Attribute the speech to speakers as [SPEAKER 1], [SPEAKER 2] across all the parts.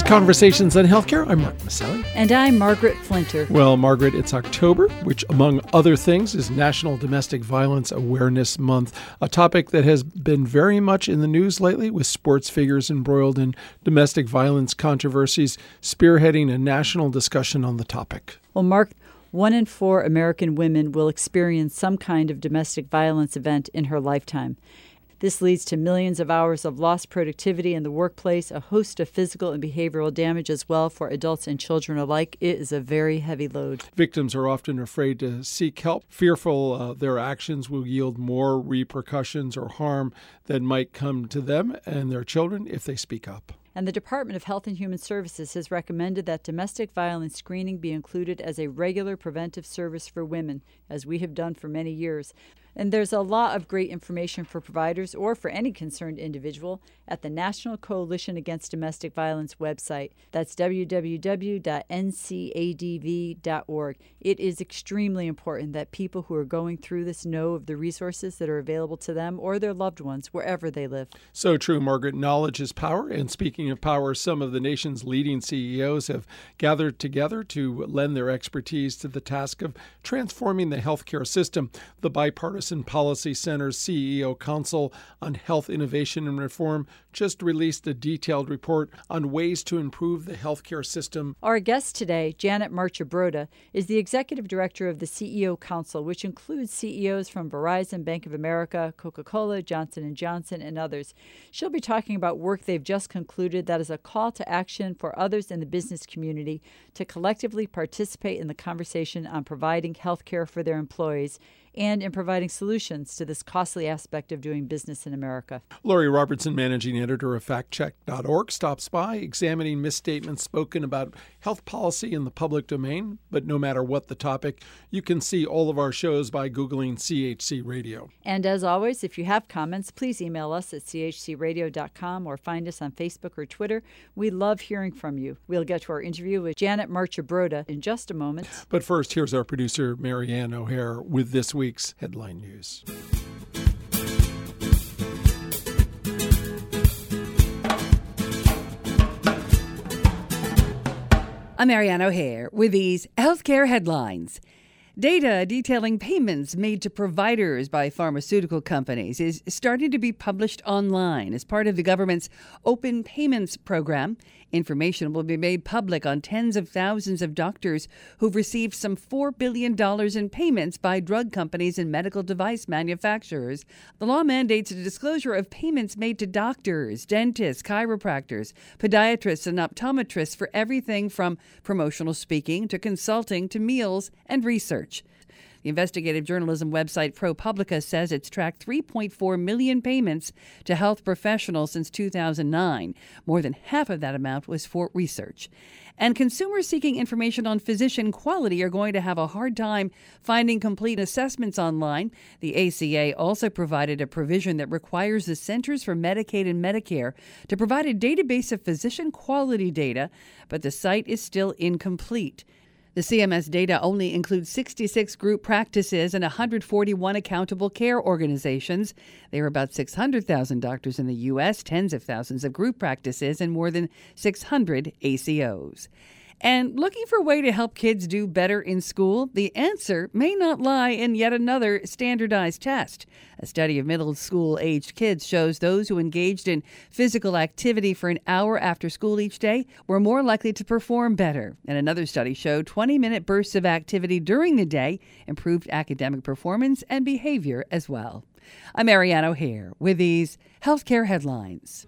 [SPEAKER 1] Conversations on Healthcare. I'm Mark Maselli.
[SPEAKER 2] And I'm Margaret Flinter.
[SPEAKER 1] Well, Margaret, it's October, which, among other things, is National Domestic Violence Awareness Month, a topic that has been very much in the news lately, with sports figures embroiled in domestic violence controversies, spearheading a national discussion on the topic.
[SPEAKER 2] Well, Mark, 1 in 4 American women will experience some kind of domestic violence event in her lifetime. This leads to millions of hours of lost productivity in the workplace, a host of physical and behavioral damage as well for adults and children alike. It is a very heavy load.
[SPEAKER 1] Victims are often afraid to seek help, fearful their actions will yield more repercussions or harm that might come to them and their children if they speak up.
[SPEAKER 2] And the Department of Health and Human Services has recommended that domestic violence screening be included as a regular preventive service for women, as we have done for many years. And there's a lot of great information for providers or for any concerned individual at the National Coalition Against Domestic Violence website. That's www.ncadv.org. It is extremely important that people who are going through this know of the resources that are available to them or their loved ones wherever they live.
[SPEAKER 1] So true, Margaret. Knowledge is power. And speaking of power, some of the nation's leading CEOs have gathered together to lend their expertise to the task of transforming the healthcare system. The Bipartisan Policy Center's CEO Council on Health Innovation and Reform just released a detailed report on ways to improve the healthcare system.
[SPEAKER 2] Our guest today, Janet Marchabroda, is the executive director of the CEO Council, which includes CEOs from Verizon, Bank of America, Coca-Cola, Johnson & Johnson, and others. She'll be talking about work they've just concluded that is a call to action for others in the business community to collectively participate in the conversation on providing health care for their employees and in providing solutions to this costly aspect of doing business in America.
[SPEAKER 1] Lori Robertson, managing editor of factcheck.org, stops by examining misstatements spoken about health policy in the public domain. But no matter what the topic, you can see all of our shows by Googling CHC Radio.
[SPEAKER 2] And as always, if you have comments, please email us at chcradio.com or find us on Facebook or Twitter. We love hearing from you. We'll get to our interview with Janet Marchabroda in just a moment.
[SPEAKER 1] But first, here's our producer, Marianne O'Hare, with this week's headline news.
[SPEAKER 3] I'm Marianne O'Hare with these healthcare headlines. Data detailing payments made to providers by pharmaceutical companies is starting to be published online as part of the government's Open Payments program. Information will be made public on tens of thousands of doctors who've received some $4 billion in payments by drug companies and medical device manufacturers. The law mandates the disclosure of payments made to doctors, dentists, chiropractors, podiatrists, and optometrists for everything from promotional speaking to consulting to meals and research. The investigative journalism website ProPublica says it's tracked 3.4 million payments to health professionals since 2009. More than half of that amount was for research. And consumers seeking information on physician quality are going to have a hard time finding complete assessments online. The ACA also provided a provision that requires the Centers for Medicaid and Medicare to provide a database of physician quality data, but the site is still incomplete. The CMS data only includes 66 group practices and 141 accountable care organizations. There are about 600,000 doctors in the U.S., tens of thousands of group practices, and more than 600 ACOs. And looking for a way to help kids do better in school? The answer may not lie in yet another standardized test. A study of middle school-aged kids shows those who engaged in physical activity for an hour after school each day were more likely to perform better. And another study showed 20-minute bursts of activity during the day improved academic performance and behavior as well. I'm Marianne O'Hare with these healthcare headlines.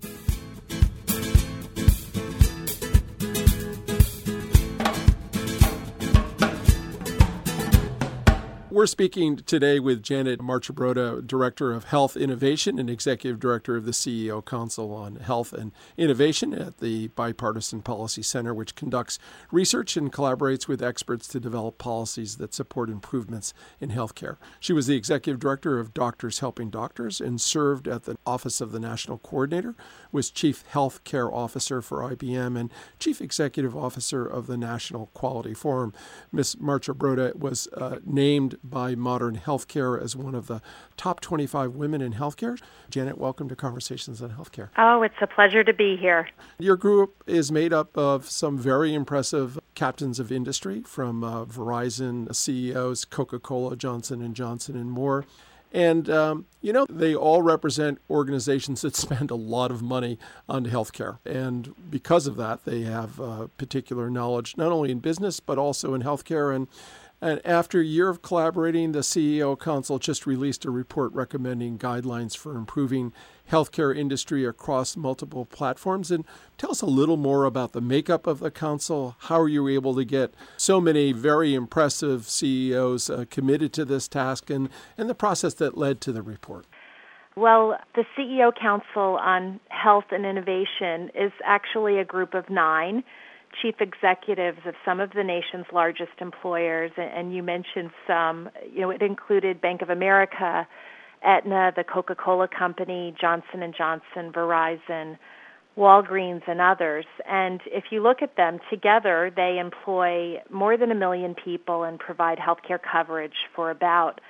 [SPEAKER 1] We're speaking today with Janet Marchabroda, Director of Health Innovation and Executive Director of the CEO Council on Health and Innovation at the Bipartisan Policy Center, which conducts research and collaborates with experts to develop policies that support improvements in healthcare. She was the Executive Director of Doctors Helping Doctors and served at the Office of the National Coordinator, was Chief Health Care Officer for IBM, and Chief Executive Officer of the National Quality Forum. Ms. Marchabroda was named by Modern Healthcare as one of the top 25 women in healthcare. Janet, welcome to Conversations on Healthcare.
[SPEAKER 4] Oh, it's a pleasure to be here.
[SPEAKER 1] Your group is made up of some very impressive captains of industry from Verizon CEOs, Coca-Cola, Johnson & Johnson, and more. And, they all represent organizations that spend a lot of money on healthcare. And because of that, they have particular knowledge, not only in business, but also in healthcare. And after a year of collaborating, the CEO Council just released a report recommending guidelines for improving healthcare industry across multiple platforms. And tell us a little more about the makeup of the council. How are you able to get so many very impressive CEOs committed to this task and the process that led to the report?
[SPEAKER 4] Well, the CEO Council on Health and Innovation is actually a group of 9 chief executives of some of the nation's largest employers, and you mentioned some. It included Bank of America, Aetna, the Coca-Cola Company, Johnson & Johnson, Verizon, Walgreens, and others. And if you look at them together, they employ more than 1 million people and provide healthcare coverage for about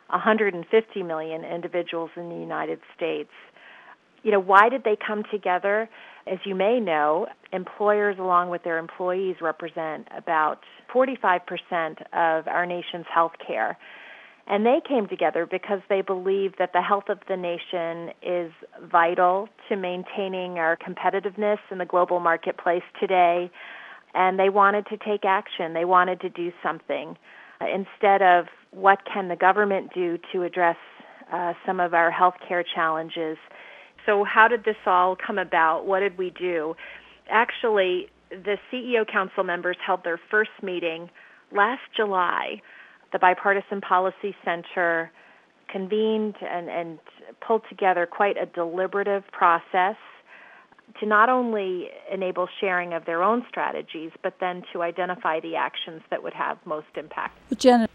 [SPEAKER 4] 150 million individuals in the United States. Why did they come together? As you may know, employers along with their employees represent about 45% of our nation's health care. And they came together because they believe that the health of the nation is vital to maintaining our competitiveness in the global marketplace today. And they wanted to take action. They wanted to do something. Instead of what can the government do to address some of our health care challenges. So how did this all come about? What did we do? Actually, the CEO Council members held their first meeting last July. The Bipartisan Policy Center convened and pulled together quite a deliberative process to not only enable sharing of their own strategies, but then to identify the actions that would have most impact.
[SPEAKER 2] Janet,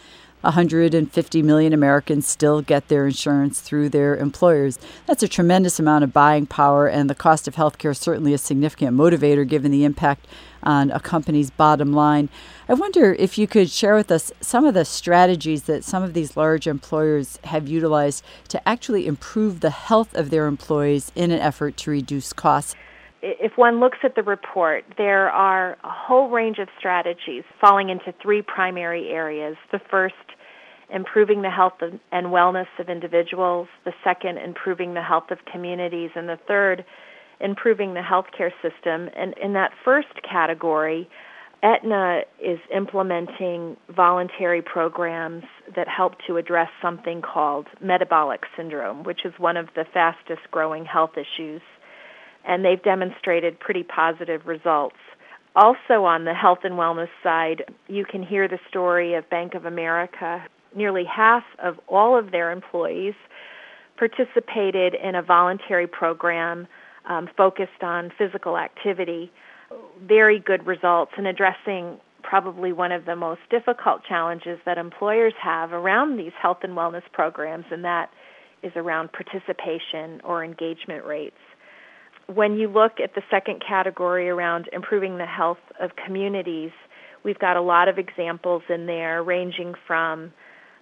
[SPEAKER 2] 150 million Americans still get their insurance through their employers. That's a tremendous amount of buying power, and the cost of health care is certainly a significant motivator given the impact on a company's bottom line. I wonder if you could share with us some of the strategies that some of these large employers have utilized to actually improve the health of their employees in an effort to reduce costs.
[SPEAKER 4] If one looks at the report, there are a whole range of strategies falling into 3 primary areas. The first, improving the health and wellness of individuals. The second, improving the health of communities. And the third, improving the healthcare system. And in that first category, Aetna is implementing voluntary programs that help to address something called metabolic syndrome, which is one of the fastest growing health issues. And they've demonstrated pretty positive results. Also on the health and wellness side, you can hear the story of Bank of America. Nearly half of all of their employees participated in a voluntary program focused on physical activity. Very good results in addressing probably one of the most difficult challenges that employers have around these health and wellness programs, and that is around participation or engagement rates. When you look at the second category around improving the health of communities, we've got a lot of examples in there ranging from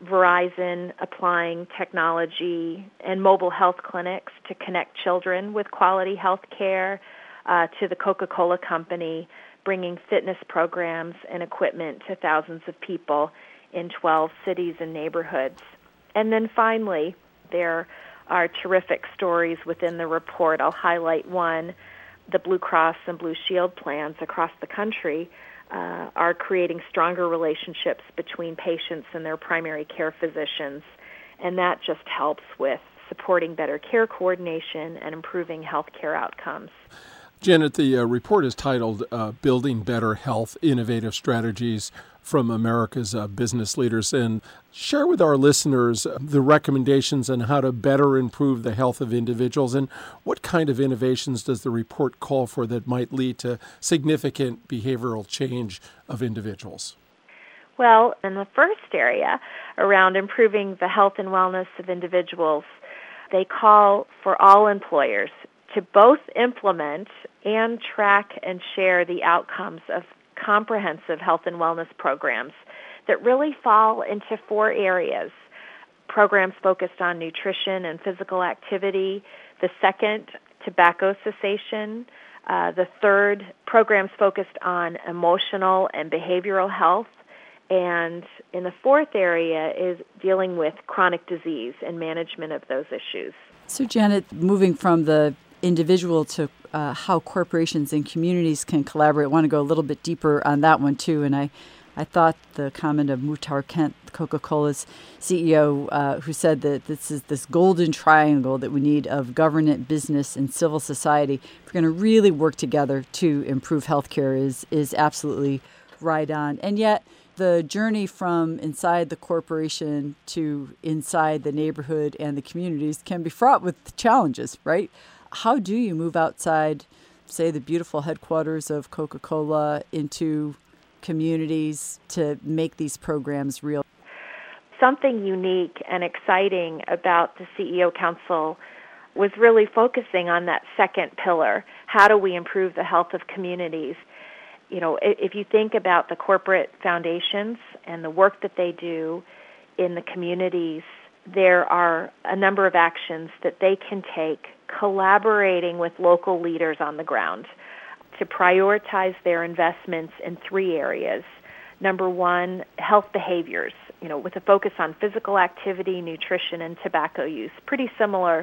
[SPEAKER 4] Verizon applying technology and mobile health clinics to connect children with quality health care, to the Coca-Cola Company bringing fitness programs and equipment to thousands of people in 12 cities and neighborhoods. And then finally, there are terrific stories within the report. I'll highlight one. The Blue Cross and Blue Shield plans across the country are creating stronger relationships between patients and their primary care physicians, and that just helps with supporting better care coordination and improving health care outcomes.
[SPEAKER 1] Janet, the report is titled Building Better Health, Innovative Strategies from America's Business Leaders. And share with our listeners the recommendations on how to better improve the health of individuals, and what kind of innovations does the report call for that might lead to significant behavioral change of individuals?
[SPEAKER 4] Well, in the first area around improving the health and wellness of individuals, they call for all employers to both implement and track and share the outcomes of comprehensive health and wellness programs that really fall into 4 areas. Programs focused on nutrition and physical activity. The second, tobacco cessation. The third, programs focused on emotional and behavioral health. And in the fourth area is dealing with chronic disease and management of those issues.
[SPEAKER 2] So, Janet, moving from the individual to how corporations and communities can collaborate, I want to go a little bit deeper on that one, too. And I thought the comment of Muhtar Kent, Coca-Cola's CEO, who said that this is this golden triangle that we need of government, business, and civil society. If we're going to really work together to improve healthcare is absolutely right on. And yet, the journey from inside the corporation to inside the neighborhood and the communities can be fraught with challenges, right? How do you move outside, say, the beautiful headquarters of Coca-Cola into communities to make these programs real?
[SPEAKER 4] Something unique and exciting about the CEO Council was really focusing on that second pillar. How do we improve the health of communities? You know, if you think about the corporate foundations and the work that they do in the communities, there are a number of actions that they can take collaborating with local leaders on the ground to prioritize their investments in 3 areas. Number 1, health behaviors, with a focus on physical activity, nutrition, and tobacco use, pretty similar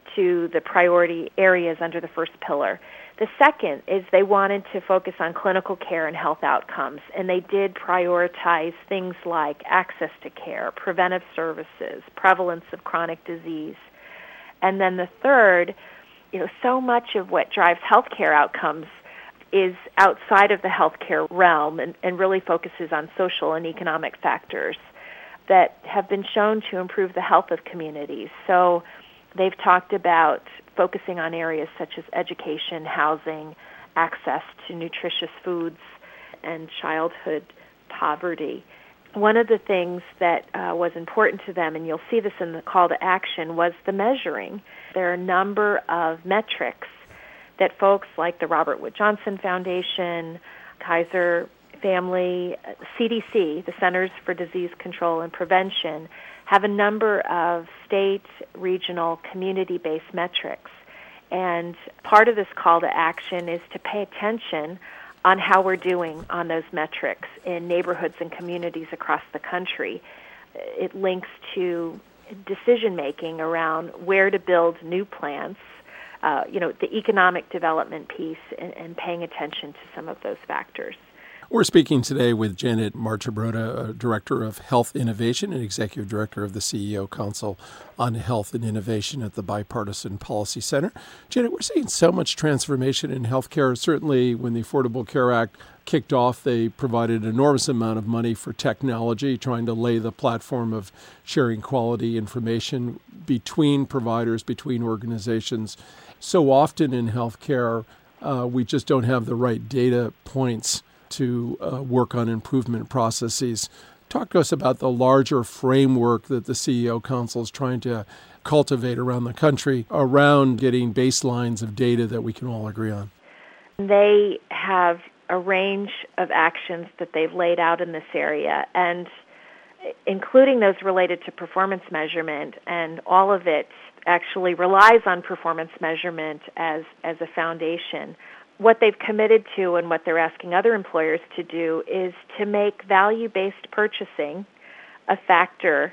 [SPEAKER 4] to the priority areas under the first pillar. The second is they wanted to focus on clinical care and health outcomes, and they did prioritize things like access to care, preventive services, prevalence of chronic disease. And then the third, so much of what drives healthcare outcomes is outside of the healthcare realm and really focuses on social and economic factors that have been shown to improve the health of communities. So they've talked about focusing on areas such as education, housing, access to nutritious foods, and childhood poverty. One of the things that was important to them, and you'll see this in the call to action, was the measuring. There are a number of metrics that folks like the Robert Wood Johnson Foundation, Kaiser Family, CDC, the Centers for Disease Control and Prevention, have a number of state, regional, community-based metrics. And part of this call to action is to pay attention on how we're doing on those metrics in neighborhoods and communities across the country. It links to decision-making around where to build new plants, the economic development piece, and paying attention to some of those factors.
[SPEAKER 1] We're speaking today with Janet Marchibroda, Director of Health Innovation and Executive Director of the CEO Council on Health and Innovation at the Bipartisan Policy Center. Janet, we're seeing so much transformation in healthcare. Certainly when the Affordable Care Act kicked off, they provided an enormous amount of money for technology, trying to lay the platform of sharing quality information between providers, between organizations. So often in healthcare, we just don't have the right data points to work on improvement processes. Talk to us about the larger framework that the CEO Council is trying to cultivate around the country around getting baselines of data that we can all agree on.
[SPEAKER 4] They have a range of actions that they've laid out in this area, and including those related to performance measurement, and all of it actually relies on performance measurement as a foundation. What they've committed to and what they're asking other employers to do is to make value-based purchasing a factor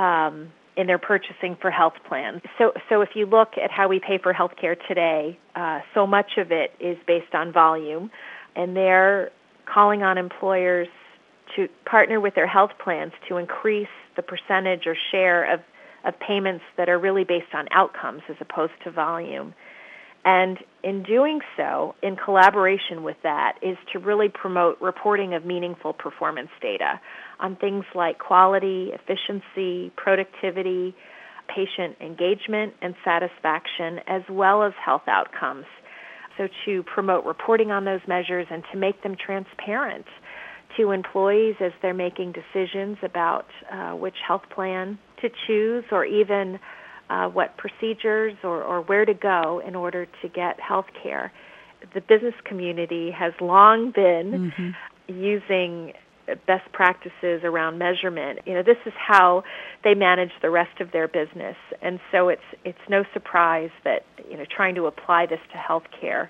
[SPEAKER 4] in their purchasing for health plans. So if you look at how we pay for health care today, so much of it is based on volume, and they're calling on employers to partner with their health plans to increase the percentage or share of payments that are really based on outcomes as opposed to volume. And in doing so, in collaboration with that, is to really promote reporting of meaningful performance data on things like quality, efficiency, productivity, patient engagement and satisfaction, as well as health outcomes. So to promote reporting on those measures and to make them transparent to employees as they're making decisions about which health plan to choose, or even what procedures or where to go in order to get health care. The business community has long been using best practices around measurement. This is how they manage the rest of their business. And so it's no surprise that, trying to apply this to healthcare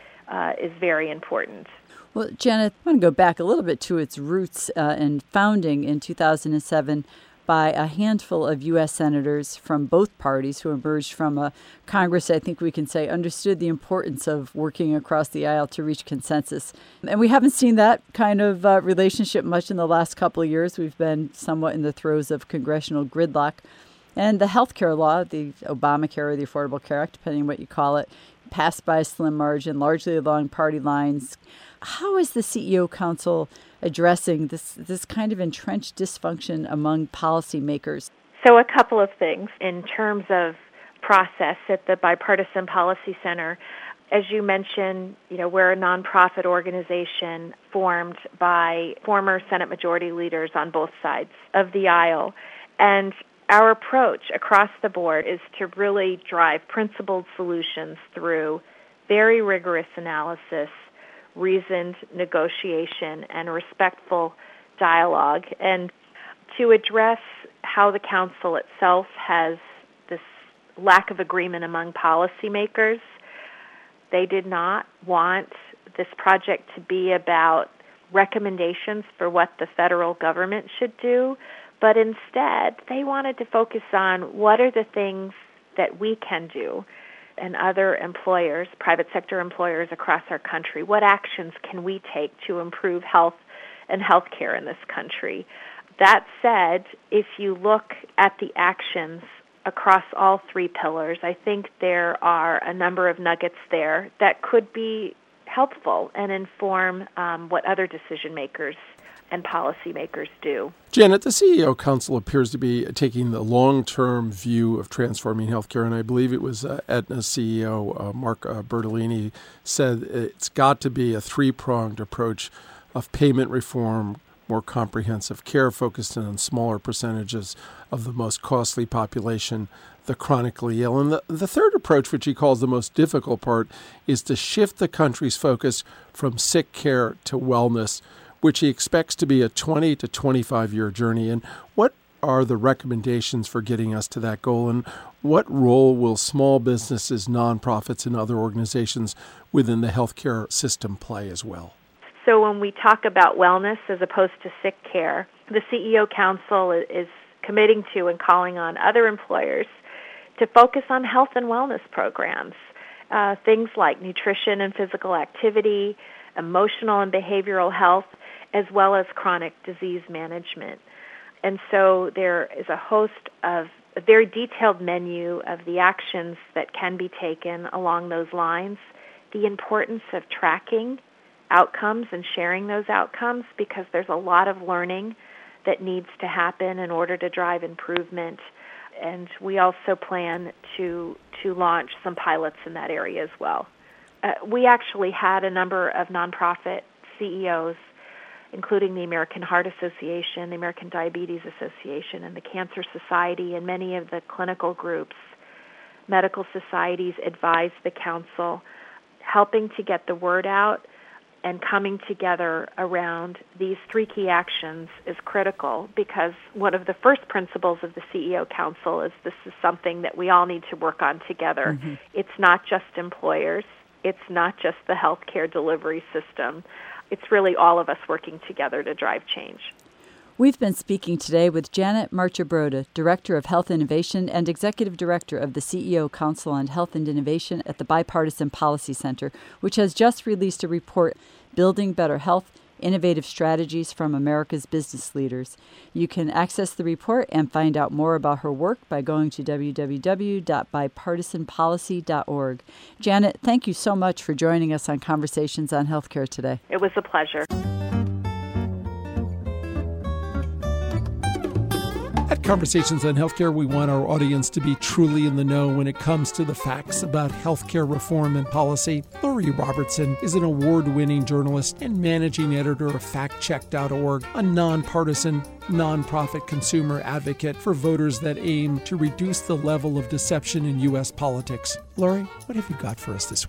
[SPEAKER 4] is very important.
[SPEAKER 2] Well, Janet, I want to go back a little bit to its roots and founding in 2007 by a handful of U.S. senators from both parties who emerged from a Congress, I think we can say, understood the importance of working across the aisle to reach consensus. And we haven't seen that kind of relationship much in the last couple of years. We've been somewhat in the throes of congressional gridlock. And the health care law, the Obamacare or the Affordable Care Act, depending on what you call it, passed by a slim margin, largely along party lines. How is the CEO Council addressing this kind of entrenched dysfunction among policymakers?
[SPEAKER 4] So a couple of things in terms of process at the Bipartisan Policy Center. As you mentioned, we're a nonprofit organization formed by former Senate Majority Leaders on both sides of the aisle. And our approach across the board is to really drive principled solutions through very rigorous analysis, reasoned negotiation, and respectful dialogue. And to address how the council itself has this lack of agreement among policymakers, they did not want this project to be about recommendations for what the federal government should do, but instead they wanted to focus on what are the things that we can do and other employers, private sector employers across our country. What actions can we take to improve health and healthcare in this country? That said, if you look at the actions across all three pillars, I think there are a number of nuggets there that could be helpful and inform what other decision makers and policymakers do.
[SPEAKER 1] Janet, the CEO Council appears to be taking the long-term view of transforming healthcare, and I believe it was Aetna's CEO, Mark Bertolini, said it's got to be a three-pronged approach of payment reform, more comprehensive care focused on smaller percentages of the most costly population, the chronically ill. And the third approach, which he calls the most difficult part, is to shift the country's focus from sick care to wellness, which he expects to be a 20 to 25-year journey. And what are the recommendations for getting us to that goal? And what role will small businesses, nonprofits, and other organizations within the healthcare system play as well?
[SPEAKER 4] So when we talk about wellness as opposed to sick care, the CEO Council is committing to and calling on other employers to focus on health and wellness programs, things like nutrition and physical activity, emotional and behavioral health, as well as chronic disease management. And so there is a very detailed menu of the actions that can be taken along those lines, the importance of tracking outcomes and sharing those outcomes, because there's a lot of learning that needs to happen in order to drive improvement. And we also plan to launch some pilots in that area as well. We actually had a number of nonprofit CEOs, including the American Heart Association, the American Diabetes Association, and the Cancer Society, and many of the clinical groups, medical societies advise the council, helping to get the word out and coming together around these three key actions is critical, because one of the first principles of the CEO Council is this is something that we all need to work on together. Mm-hmm. It's not just employers. It's not just the healthcare delivery system. It's really all of us working together to drive change.
[SPEAKER 2] We've been speaking today with Janet Marchibroda, Director of Health Innovation and Executive Director of the CEO Council on Health and Innovation at the Bipartisan Policy Center, which has just released a report, Building Better Health, Innovative Strategies from America's Business Leaders. You can access the report and find out more about her work by going to www.bipartisanpolicy.org. Janet, thank you so much for joining us on Conversations on Healthcare today.
[SPEAKER 4] It was a pleasure.
[SPEAKER 1] At Conversations on Healthcare, we want our audience to be truly in the know when it comes to the facts about healthcare reform and policy. Lori Robertson is an award-winning journalist and managing editor of FactCheck.org, a nonpartisan, nonprofit consumer advocate for voters that aim to reduce the level of deception in U.S. politics. Lori, what have you got for us this week?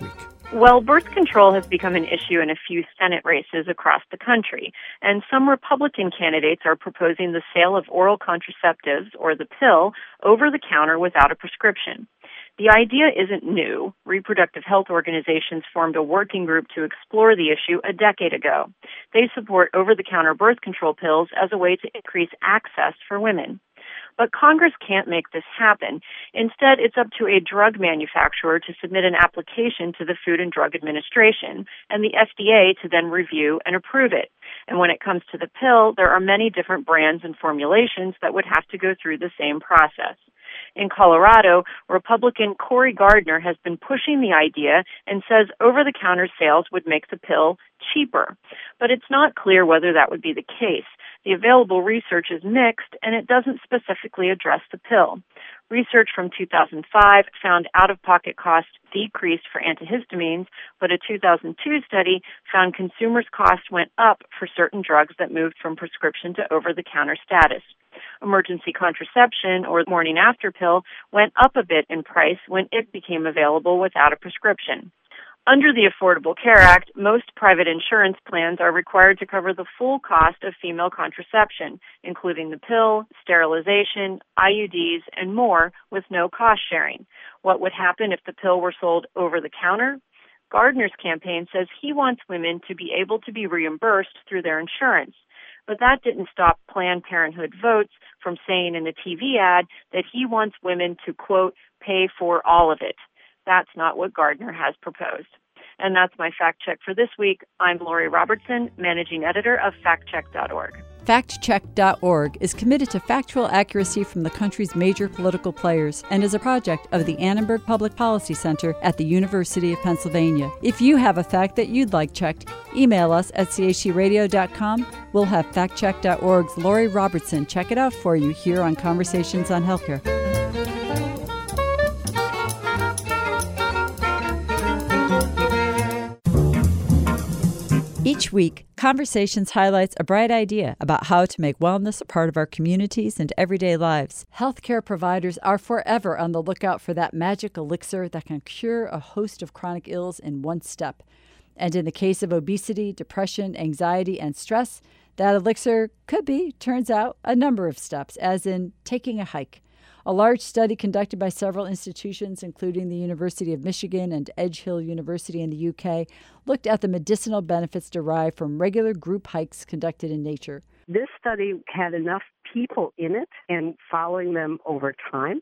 [SPEAKER 5] Well, birth control has become an issue in a few Senate races across the country, and some Republican candidates are proposing the sale of oral contraceptives, or the pill, over the counter without a prescription. The idea isn't new. Reproductive health organizations formed a working group to explore the issue a decade ago. They support over-the-counter birth control pills as a way to increase access for women. But Congress can't make this happen. Instead, it's up to a drug manufacturer to submit an application to the Food and Drug Administration and the FDA to then review and approve it. And when it comes to the pill, there are many different brands and formulations that would have to go through the same process. In Colorado, Republican Cory Gardner has been pushing the idea and says over-the-counter sales would make the pill cheaper. But it's not clear whether that would be the case. The available research is mixed, and it doesn't specifically address the pill. Research from 2005 found out-of-pocket costs decreased for antihistamines, but a 2002 study found consumers' costs went up for certain drugs that moved from prescription to over-the-counter status. Emergency contraception, or morning after pill, went up a bit in price when it became available without a prescription. Under the Affordable Care Act, most private insurance plans are required to cover the full cost of female contraception, including the pill, sterilization, IUDs, and more, with no cost sharing. What would happen if the pill were sold over the counter? Gardner's campaign says he wants women to be able to be reimbursed through their insurance. But that didn't stop Planned Parenthood Votes from saying in a TV ad that he wants women to, quote, pay for all of it. That's not what Gardner has proposed. And that's my fact check for this week. I'm Lori Robertson, managing editor of factcheck.org.
[SPEAKER 2] FactCheck.org is committed to factual accuracy from the country's major political players and is a project of the Annenberg Public Policy Center at the University of Pennsylvania. If you have a fact that you'd like checked, email us at chradio.com. We'll have FactCheck.org's Lori Robertson check it out for you here on Conversations on Healthcare. Each week, Conversations highlights a bright idea about how to make wellness a part of our communities and everyday lives. Healthcare providers are forever on the lookout for that magic elixir that can cure a host of chronic ills in one step. And in the case of obesity, depression, anxiety, and stress, that elixir could be, turns out, a number of steps, as in taking a hike. A large study conducted by several institutions, including the University of Michigan and Edge Hill University in the UK, looked at the medicinal benefits derived from regular group hikes conducted in nature.
[SPEAKER 6] This study had enough people in it and following them over time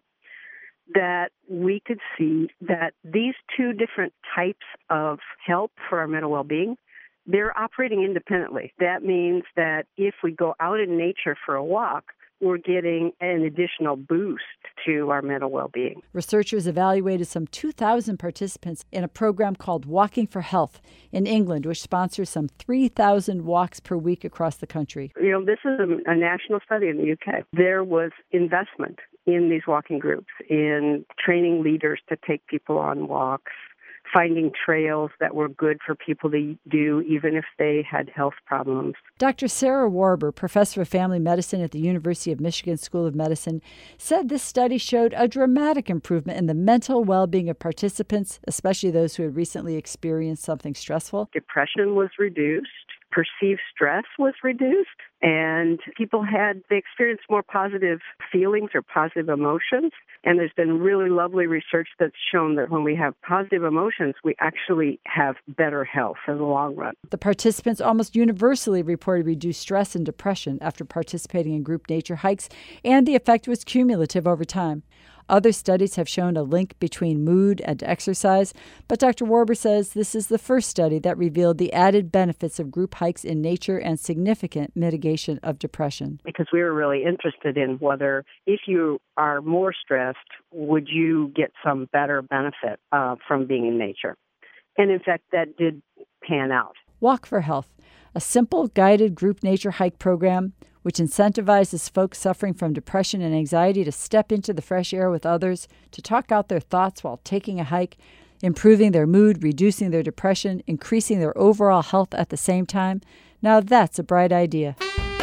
[SPEAKER 6] that we could see that these two different types of help for our mental well-being, they're operating independently. That means that if we go out in nature for a walk, we're getting an additional boost to our mental well-being.
[SPEAKER 2] Researchers evaluated some 2,000 participants in a program called Walking for Health in England, which sponsors some 3,000 walks per week across the country.
[SPEAKER 6] This is a national study in the UK. There was investment in these walking groups, in training leaders to take people on walks, finding trails that were good for people to do even if they had health problems.
[SPEAKER 2] Dr. Sarah Warber, professor of family medicine at the University of Michigan School of Medicine, said this study showed a dramatic improvement in the mental well-being of participants, especially those who had recently experienced something stressful.
[SPEAKER 6] Depression was reduced. Perceived stress was reduced, and they experienced more positive feelings or positive emotions. And there's been really lovely research that's shown that when we have positive emotions, we actually have better health in the long run.
[SPEAKER 2] The participants almost universally reported reduced stress and depression after participating in group nature hikes, and the effect was cumulative over time. Other studies have shown a link between mood and exercise, but Dr. Warber says this is the first study that revealed the added benefits of group hikes in nature and significant mitigation of depression.
[SPEAKER 6] Because we were really interested in whether if you are more stressed, would you get some better benefit from being in nature? And in fact, that did pan out.
[SPEAKER 2] Walk for Health, a simple guided group nature hike program which incentivizes folks suffering from depression and anxiety to step into the fresh air with others, to talk out their thoughts while taking a hike, improving their mood, reducing their depression, increasing their overall health at the same time. Now that's a bright idea.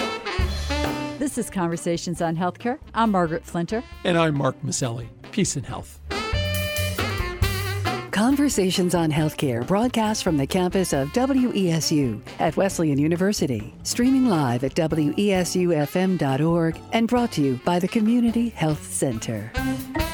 [SPEAKER 2] This is Conversations on Healthcare. I'm Margaret Flinter.
[SPEAKER 1] And I'm Mark Mazzelli. Peace and health.
[SPEAKER 3] Conversations on Healthcare broadcast from the campus of WESU at Wesleyan University. Streaming live at WESUFM.org and brought to you by the Community Health Center.